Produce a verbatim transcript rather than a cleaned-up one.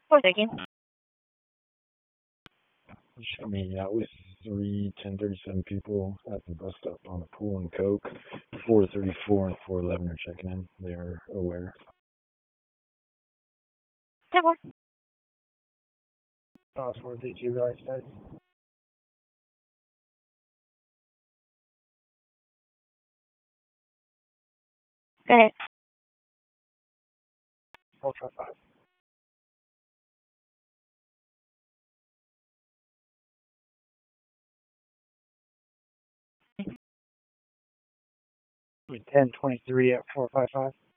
Four taking. Show me out with three ten thirty-seven people at the bus stop on the Pool and Coke. four thirty-four and four eleven are checking in. They are aware. Ten four. Password that you guys said. Go ahead. Ultra five. Ten twenty-three at four five five.